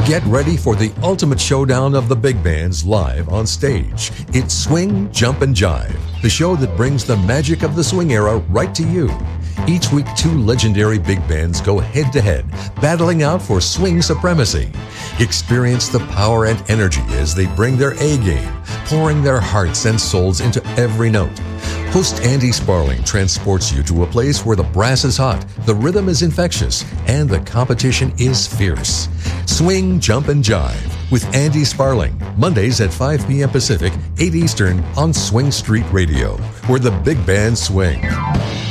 Get ready for the ultimate showdown of the big bands live on stage. It's Swing, Jump, and Jive, the show that brings the magic of the swing era right to you. Each week, two legendary big bands go head-to-head, battling out for swing supremacy. Experience the power and energy as they bring their A-game, pouring their hearts and souls into every note. Host Andy Sparling transports you to a place where the brass is hot, the rhythm is infectious, and the competition is fierce. Swing, Jump, and Jive with Andy Sparling, Mondays at 5 p.m. Pacific, 8 Eastern on Swing Street Radio, where the big bands swing.